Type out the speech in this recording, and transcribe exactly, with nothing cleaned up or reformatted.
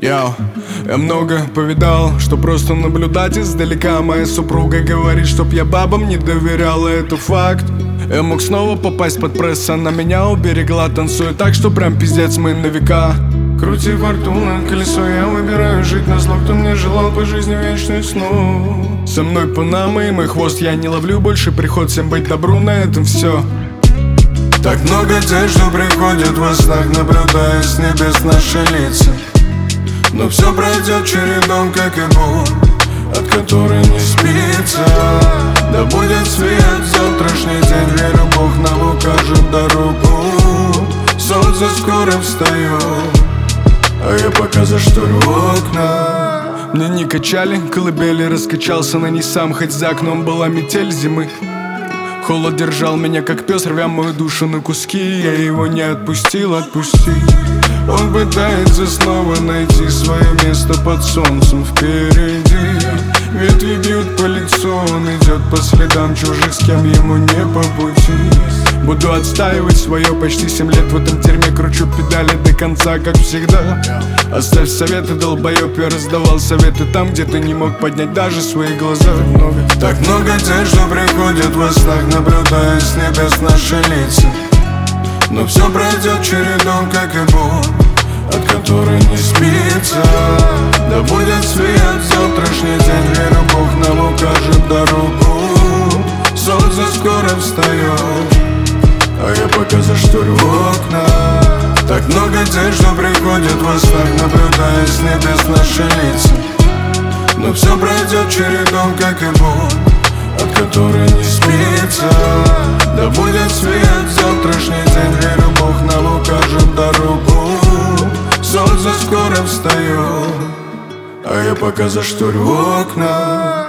Я, я много повидал, что просто наблюдать издалека. Моя супруга говорит, чтоб я бабам не доверял, и это факт. Я мог снова попасть под пресс, она меня уберегла. Танцую так, что прям пиздец мы на века. Крути фортуна, колесо, я выбираю жить на зло, кто мне желал по жизни вечный сну. Со мной Панама и мой хвост, я не ловлю больше приход. Всем быть добру, на этом все. Так много тех, что приходят во снах, наблюдая с небес наши лица. Но все пройдет чередом, как и боль, от которой не спится. Да будет свет завтрашний день, верю, Бог нам укажет дорогу. Солнце скоро встает, а я пока зашторю окна. Мне не качали колыбели, раскачался на ней сам, хоть за окном была метель зимы. Холод держал меня как пес, рвя мою душу на куски. Я его не отпустил, отпустить. Он пытается снова найти свое место под солнцем впереди. Ветви бьют по лицу, он идет по следам чужих, с кем ему не по пути. Буду отстаивать свое почти семь лет в этом терме, кручу педали до конца, как всегда. Оставь советы, долбоёб, я раздавал советы там, где ты не мог поднять даже свои глаза. Так много, так много тех, что приходят во снах, наблюдая с небес наши лица. Но все пройдет чередом, как и боль, от которой не спится. Да будет свет завтрашний день, верю, Бог нам укажет дорогу. Солнце скоро встает, а я пока зашторю окна. Так много тех, что приходят во снах, наблюдая с небес наши лица. Но все пройдет чередом, как и боль, от которой не спится. Да будет свет завтрашний день, верю, Бог нам укажет дорогу. Солнце скоро встает, а я пока зашторю окна.